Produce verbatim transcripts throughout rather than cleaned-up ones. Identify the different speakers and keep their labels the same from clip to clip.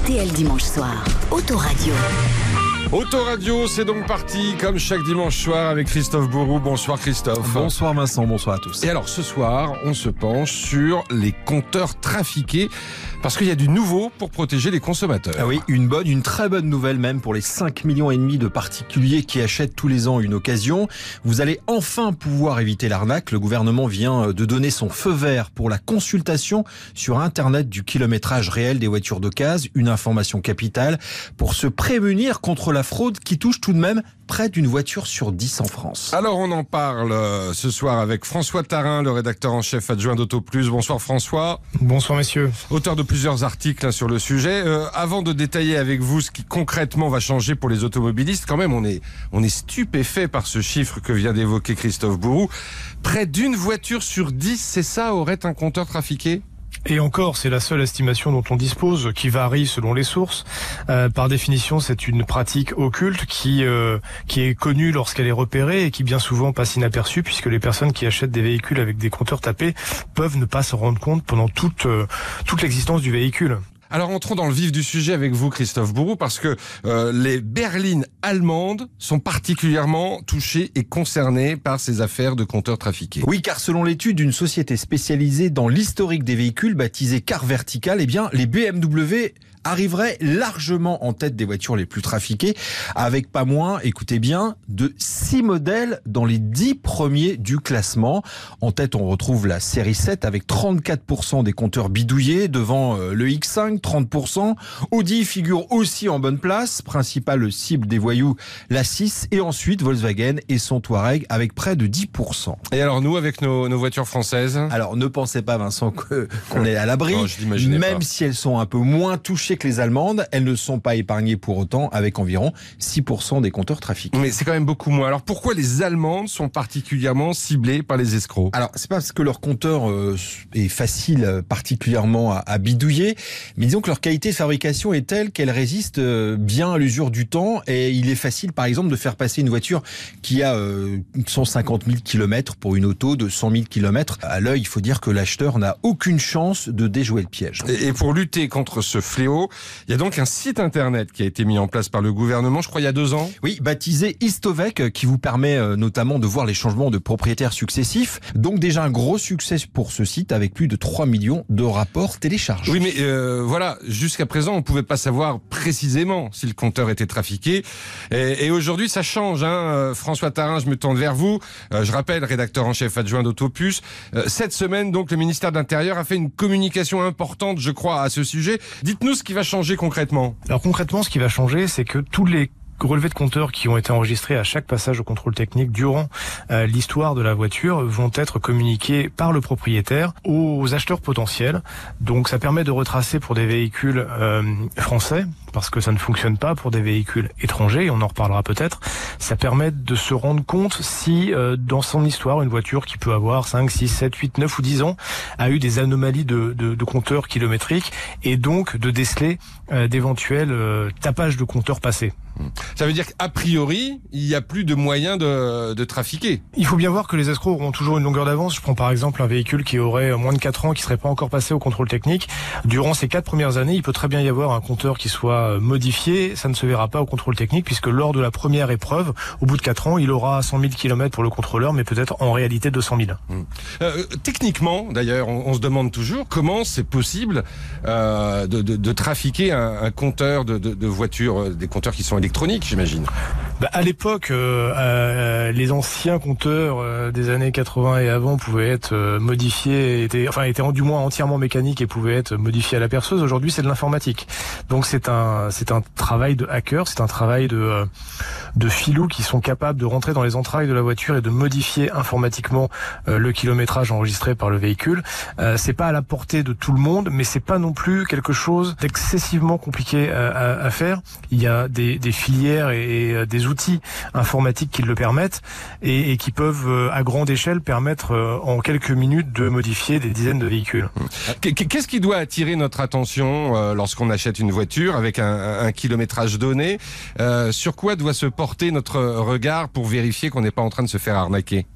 Speaker 1: R T L dimanche soir, Autoradio.
Speaker 2: Autoradio, c'est donc parti, comme chaque dimanche soir avec Christophe Bourou. Bonsoir Christophe.
Speaker 3: Bonsoir Vincent, bonsoir à tous.
Speaker 2: Et alors ce soir, on se penche sur les compteurs trafiqués, parce qu'il y a du nouveau pour protéger les consommateurs.
Speaker 3: Ah oui, une bonne, une très bonne nouvelle même pour les cinq millions et demi de particuliers qui achètent tous les ans une occasion. Vous allez enfin pouvoir éviter l'arnaque. Le gouvernement vient de donner son feu vert pour la consultation sur Internet du kilométrage réel des voitures d'occasion. Une information capitale pour se prémunir contre la fraude qui touche tout de même près d'une voiture sur dix en France.
Speaker 2: Alors on en parle euh, ce soir avec François Tarin, le rédacteur en chef adjoint d'AutoPlus. Bonsoir François.
Speaker 4: Bonsoir messieurs.
Speaker 2: Auteur de plusieurs articles hein, sur le sujet. Euh, avant de détailler avec vous ce qui concrètement va changer pour les automobilistes, quand même on est, on est stupéfait par ce chiffre que vient d'évoquer Christophe Bourou. Près d'une voiture sur dix, c'est ça, aurait un compteur trafiqué ?
Speaker 4: Et encore, c'est la seule estimation dont on dispose, qui varie selon les sources. Euh, par définition, c'est une pratique occulte qui euh, qui est connue lorsqu'elle est repérée et qui bien souvent passe inaperçue, puisque les personnes qui achètent des véhicules avec des compteurs tapés peuvent ne pas se rendre compte pendant toute euh, toute l'existence du véhicule.
Speaker 2: Alors entrons dans le vif du sujet avec vous Christophe Bourou, parce que euh, les berlines allemandes sont particulièrement touchées et concernées par ces affaires de compteurs trafiqués.
Speaker 3: Oui, car selon l'étude d'une société spécialisée dans l'historique des véhicules baptisée Car Vertical, eh bien les B M W arriverait largement en tête des voitures les plus trafiquées, avec pas moins, écoutez bien, de six modèles dans les dix premiers du classement. En tête, on retrouve la série sept avec trente-quatre pour cent des compteurs bidouillés, devant le X cinq, trente pour cent. Audi figure aussi en bonne place, principale cible des voyous, la six, et ensuite Volkswagen et son Touareg avec près de dix pour cent.
Speaker 2: Et alors nous, avec nos, nos voitures françaises ?
Speaker 3: Alors ne pensez pas Vincent que, qu'on est à l'abri,
Speaker 2: non, je l'imaginais
Speaker 3: même
Speaker 2: pas.
Speaker 3: si elles sont un peu moins touchées que les Allemandes, elles ne sont pas épargnées pour autant, avec environ six pour cent des compteurs trafiqués.
Speaker 2: Mais c'est quand même beaucoup moins. Alors pourquoi les Allemandes sont particulièrement ciblées par les escrocs ?
Speaker 3: Alors c'est pas parce que leur compteur euh, est facile euh, particulièrement à, à bidouiller, mais disons que leur qualité de fabrication est telle qu'elle résiste euh, bien à l'usure du temps, et il est facile par exemple de faire passer une voiture qui a euh, cent cinquante mille kilomètres pour une auto de cent mille kilomètres. À l'œil, il faut dire que l'acheteur n'a aucune chance de déjouer le piège.
Speaker 2: Et, et pour lutter contre ce fléau, il y a donc un site internet qui a été mis en place par le gouvernement, je crois il y a deux ans.
Speaker 3: Oui, baptisé Istovec, qui vous permet euh, notamment de voir les changements de propriétaires successifs. Donc déjà un gros succès pour ce site avec plus de trois millions de rapports téléchargés.
Speaker 2: Oui, mais euh, voilà, jusqu'à présent on pouvait pas savoir précisément si le compteur était trafiqué. Et, et aujourd'hui ça change. Hein. François Tarin, je me tourne vers vous. Euh, je rappelle, rédacteur en chef adjoint d'AutoPlus. Euh, cette semaine donc le ministère de l'Intérieur a fait une communication importante, je crois, à ce sujet. Dites-nous ce qui va changer concrètement.
Speaker 4: Alors concrètement, ce qui va changer, c'est que tous les relevés de compteurs qui ont été enregistrés à chaque passage au contrôle technique durant euh, l'histoire de la voiture vont être communiqués par le propriétaire aux acheteurs potentiels. Donc ça permet de retracer pour des véhicules euh, français, parce que ça ne fonctionne pas pour des véhicules étrangers, et on en reparlera peut-être. Ça permet de se rendre compte si euh, dans son histoire, une voiture qui peut avoir cinq, six, sept, huit, neuf ou dix ans a eu des anomalies de, de, de compteurs kilométriques, et donc de déceler euh, d'éventuels euh, tapages de compteurs passés.
Speaker 2: Ça veut dire qu'a priori, il n'y a plus de moyens de, de trafiquer.
Speaker 4: Il faut bien voir que les escrocs auront toujours une longueur d'avance. Je prends par exemple un véhicule qui aurait moins de quatre ans, qui ne serait pas encore passé au contrôle technique. Durant ces quatre premières années, il peut très bien y avoir un compteur qui soit modifié. Ça ne se verra pas au contrôle technique, puisque lors de la première épreuve, au bout de quatre ans, il aura cent mille kilomètres pour le contrôleur, mais peut-être en réalité deux cent mille.
Speaker 2: Mmh. Euh, techniquement, d'ailleurs, on, on se demande toujours comment c'est possible euh, de, de, de trafiquer un, un compteur de, de, de voitures, des compteurs qui sont électroniques, j'imagine.
Speaker 4: Bah, à l'époque, euh, euh, les anciens compteurs euh, des années quatre-vingts et avant pouvaient être euh, modifiés, étaient, enfin étaient du moins entièrement mécaniques et pouvaient être modifiés à la perceuse. Aujourd'hui, c'est de l'informatique. Donc c'est un c'est un travail de hacker, c'est un travail de euh, de filous qui sont capables de rentrer dans les entrailles de la voiture et de modifier informatiquement euh, le kilométrage enregistré par le véhicule. Euh, c'est pas à la portée de tout le monde, mais c'est pas non plus quelque chose d'excessivement compliqué à, à, à faire. Il y a des, des filières et, et des outils informatiques qui le permettent et, et qui peuvent euh, à grande échelle permettre euh, en quelques minutes de modifier des dizaines de véhicules.
Speaker 2: Qu'est-ce qui doit attirer notre attention euh, lorsqu'on achète une voiture avec un, un kilométrage donné? euh, Sur quoi doit se porter notre regard pour vérifier qu'on n'est pas en train de se faire arnaquer?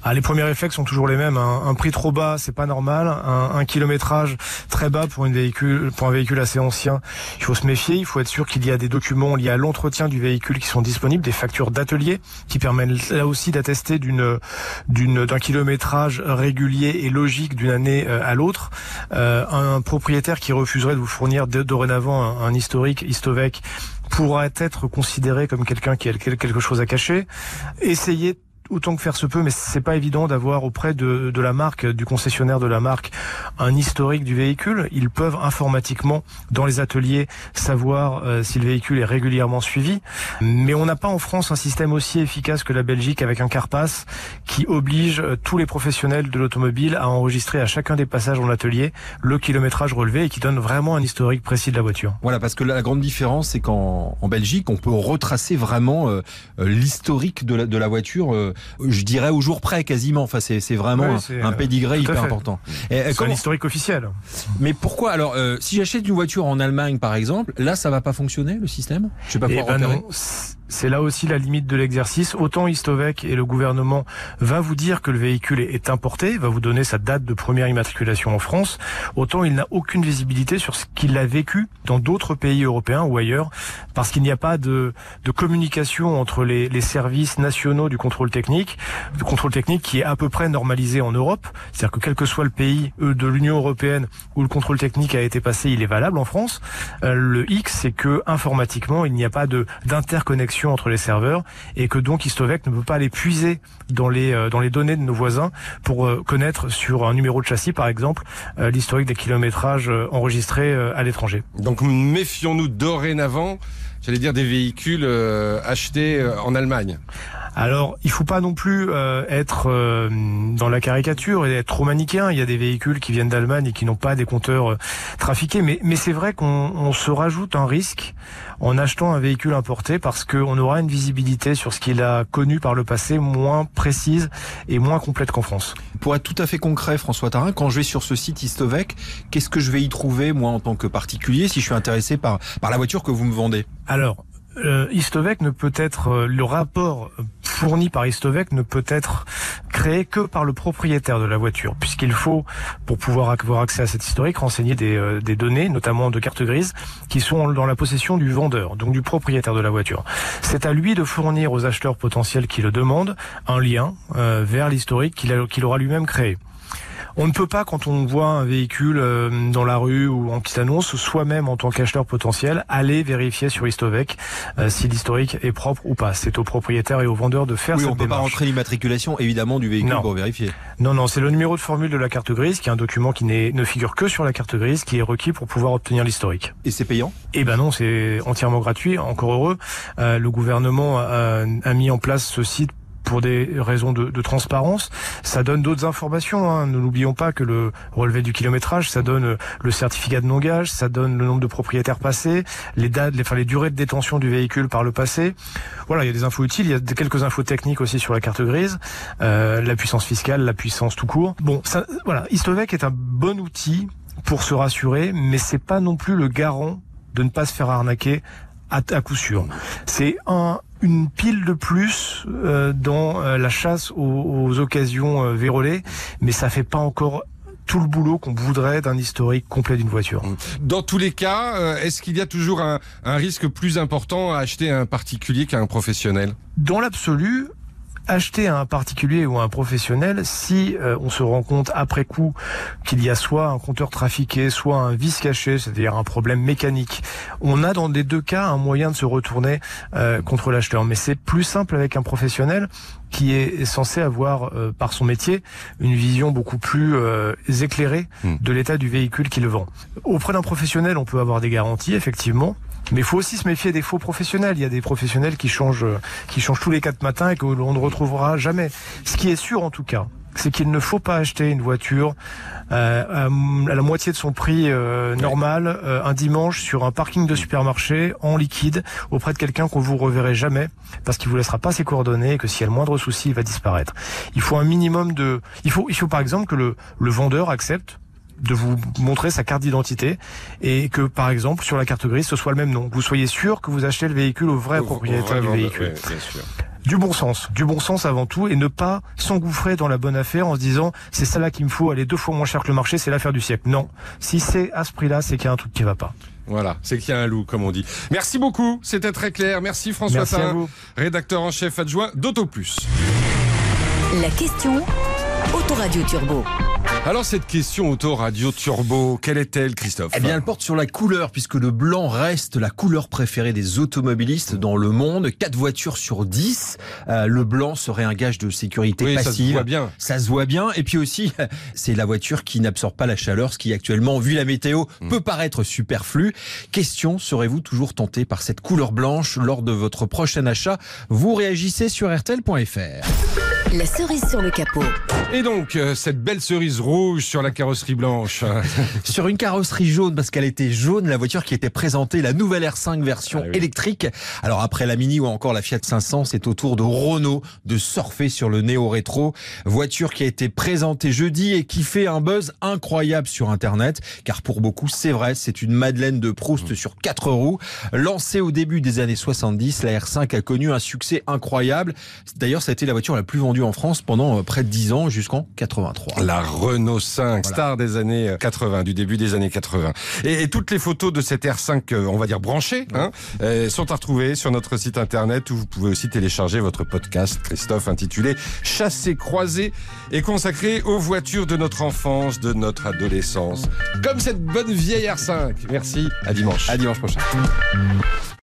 Speaker 4: Ah, les premiers réflexes sont toujours les mêmes. Un, un prix trop bas, c'est pas normal. Un, un kilométrage très bas pour, une véhicule, pour un véhicule assez ancien, il faut se méfier. Il faut être sûr qu'il y a des documents liés à l'entretien du véhicule qui sont disponibles, des factures d'atelier qui permettent là aussi d'attester d'une, d'une, d'un kilométrage régulier et logique d'une année à l'autre. Euh, un propriétaire qui refuserait de vous fournir de, dorénavant un, un historique Histovec pourrait être considéré comme quelqu'un qui a quelque chose à cacher. Essayez autant que faire se peut, mais c'est pas évident d'avoir auprès de, de la marque, du concessionnaire de la marque, un historique du véhicule. Ils peuvent informatiquement, dans les ateliers, savoir euh, si le véhicule est régulièrement suivi. Mais on n'a pas en France un système aussi efficace que la Belgique avec un CarPass qui oblige euh, tous les professionnels de l'automobile à enregistrer à chacun des passages en atelier le kilométrage relevé et qui donne vraiment un historique précis de la voiture.
Speaker 3: Voilà, parce que la, la grande différence, c'est qu'en en Belgique, on peut retracer vraiment euh, l'historique de la, de la voiture euh, je dirais au jour près quasiment. Enfin, c'est, c'est vraiment oui, c'est, un, un pédigré hyper fait. important.
Speaker 4: Et, c'est comment... un historique officiel.
Speaker 3: Mais pourquoi alors euh, si j'achète une voiture en Allemagne par exemple, là ça va pas fonctionner le système? Je sais pas pouvoir
Speaker 4: ben
Speaker 3: repérer.
Speaker 4: Non. C'est là aussi la limite de l'exercice. Autant Histovec et le gouvernement va vous dire que le véhicule est importé, va vous donner sa date de première immatriculation en France, autant il n'a aucune visibilité sur ce qu'il a vécu dans d'autres pays européens ou ailleurs, parce qu'il n'y a pas de, de communication entre les, les services nationaux du contrôle technique, le contrôle technique qui est à peu près normalisé en Europe, c'est-à-dire que quel que soit le pays de l'Union européenne où le contrôle technique a été passé, il est valable en France. Euh, le X, c'est que informatiquement, il n'y a pas de d'interconnexion entre les serveurs et que donc Histovec ne peut pas aller puiser dans les euh, dans les données de nos voisins pour euh, connaître sur un numéro de châssis par exemple euh, l'historique des kilométrages euh, enregistrés euh, à l'étranger.
Speaker 2: Donc méfions-nous dorénavant, j'allais dire, des véhicules euh, achetés euh, en Allemagne.
Speaker 4: Alors, il faut pas non plus euh, être euh, dans la caricature et être trop manichéen. Il y a des véhicules qui viennent d'Allemagne et qui n'ont pas des compteurs euh, trafiqués, mais, mais c'est vrai qu'on on se rajoute un risque en achetant un véhicule importé parce qu'on aura une visibilité sur ce qu'il a connu par le passé moins précise et moins complète qu'en France.
Speaker 3: Pour être tout à fait concret, François Tharin, quand je vais sur ce site Histovec, qu'est-ce que je vais y trouver, moi, en tant que particulier, si je suis intéressé par, par la voiture que vous me vendez?
Speaker 4: Alors, Euh, Histovec ne peut être, euh, le rapport fourni par Histovec ne peut être créé que par le propriétaire de la voiture, puisqu'il faut, pour pouvoir avoir accès à cet historique, renseigner des, euh, des données, notamment de carte grise, qui sont dans la possession du vendeur, donc du propriétaire de la voiture. C'est à lui de fournir aux acheteurs potentiels qui le demandent un lien euh, vers l'historique qu'il, a, qu'il aura lui-même créé. On ne peut pas, quand on voit un véhicule euh, dans la rue ou en petite annonce, soi-même en tant qu'acheteur potentiel, aller vérifier sur Histovec euh, si l'historique est propre ou pas. C'est au propriétaire et au vendeur de faire
Speaker 3: oui,
Speaker 4: cette
Speaker 3: on peut
Speaker 4: démarche.
Speaker 3: Pas rentrer l'immatriculation évidemment du véhicule non. pour vérifier.
Speaker 4: Non, non, c'est le numéro de formule de la carte grise, qui est un document qui n'est, ne figure que sur la carte grise, qui est requis pour pouvoir obtenir l'historique.
Speaker 3: Et c'est payant?
Speaker 4: Eh ben non, c'est entièrement gratuit. Encore heureux, euh, le gouvernement a, a mis en place ce site pour des raisons de, de transparence. Ça donne d'autres informations, hein. Ne l'oublions pas que le relevé du kilométrage, ça donne le certificat de non-gage, ça donne le nombre de propriétaires passés, les dates, les, enfin les durées de détention du véhicule par le passé. Voilà, il y a des infos utiles, il y a quelques infos techniques aussi sur la carte grise, euh, la puissance fiscale, la puissance tout court. Bon, ça, voilà, Histovec est un bon outil pour se rassurer, mais c'est pas non plus le garant de ne pas se faire arnaquer à, à coup sûr. C'est un une pile de plus euh, dans euh, la chasse aux, aux occasions euh, vérolées, mais ça fait pas encore tout le boulot qu'on voudrait d'un historique complet d'une voiture.
Speaker 2: Dans tous les cas, euh, est-ce qu'il y a toujours un, un risque plus important à acheter à un particulier qu'à un professionnel?
Speaker 4: Dans l'absolu, acheter à un particulier ou à un professionnel, si euh, on se rend compte après coup qu'il y a soit un compteur trafiqué, soit un vice caché, c'est-à-dire un problème mécanique, on a dans les deux cas un moyen de se retourner euh, contre l'acheteur. Mais c'est plus simple avec un professionnel qui est censé avoir, euh, par son métier, une vision beaucoup plus euh, éclairée de l'état du véhicule qu'il vend. Auprès d'un professionnel, on peut avoir des garanties, effectivement, mais il faut aussi se méfier des faux professionnels. Il y a des professionnels qui changent, qui changent tous les quatre matins et que l'on ne retrouvera jamais. Ce qui est sûr, en tout cas, c'est qu'il ne faut pas acheter une voiture euh, à la moitié de son prix euh, normal euh, un dimanche sur un parking de supermarché en liquide auprès de quelqu'un qu'on vous reverrez jamais parce qu'il vous laissera pas ses coordonnées et que s'il y a le moindre souci, il va disparaître. Il faut un minimum de, il faut, il faut par exemple que le, le vendeur accepte de vous montrer sa carte d'identité et que, par exemple, sur la carte grise, ce soit le même nom. Vous soyez sûr que vous achetez le véhicule au vrai au, propriétaire au vrai du véhicule.
Speaker 2: Ouais, bien sûr.
Speaker 4: Du bon sens, du bon sens avant tout, et ne pas s'engouffrer dans la bonne affaire en se disant c'est ça là qu'il me faut, aller deux fois moins cher que le marché, c'est l'affaire du siècle. Non, si c'est à ce prix-là, c'est qu'il y a un truc qui va pas.
Speaker 2: Voilà, c'est qu'il y a un loup, comme on dit. Merci beaucoup, c'était très clair. Merci François
Speaker 4: Merci
Speaker 2: Tarin, rédacteur en chef adjoint d'AutoPlus.
Speaker 1: La question Autoradio Turbo.
Speaker 2: Alors cette question Autoradio Turbo, quelle est-elle, Christophe ?
Speaker 3: Eh bien, elle porte sur la couleur, puisque le blanc reste la couleur préférée des automobilistes dans le monde. quatre voitures sur dix, euh, le blanc serait un gage de sécurité
Speaker 2: oui,
Speaker 3: passive.
Speaker 2: ça se voit bien.
Speaker 3: Ça se voit bien. Et puis aussi, c'est la voiture qui n'absorbe pas la chaleur, ce qui actuellement, vu la météo, mmh. peut paraître superflu. Question, serez-vous toujours tenté par cette couleur blanche lors de votre prochain achat ? Vous réagissez sur R T L point F R.
Speaker 1: La cerise sur le capot.
Speaker 2: Et donc, euh, cette belle cerise rouge sur la carrosserie blanche.
Speaker 3: Sur une carrosserie jaune, parce qu'elle était jaune, la voiture qui était présentée, la nouvelle R cinq version ah oui. électrique. Alors après la Mini ou encore la Fiat cinq cents, c'est au tour de Renault de surfer sur le néo-rétro. Voiture qui a été présentée jeudi et qui fait un buzz incroyable sur Internet. Car pour beaucoup, c'est vrai, c'est une Madeleine de Proust mmh. sur quatre roues. Lancée au début des années soixante-dix, la R cinq a connu un succès incroyable. D'ailleurs, ça a été la voiture la plus vendue en France pendant près de dix ans, jusqu'en quatre-vingt-trois.
Speaker 2: La Renault cinq,
Speaker 3: voilà.
Speaker 2: star des années quatre-vingts, du début des années quatre-vingts. Et, et toutes les photos de cette R cinq, on va dire branchée, hein, euh, sont à retrouver sur notre site internet, où vous pouvez aussi télécharger votre podcast, Christophe, intitulé « Chassé croisé » et consacré aux voitures de notre enfance, de notre adolescence. Comme cette bonne vieille R cinq. Merci, à dimanche.
Speaker 3: À dimanche prochain.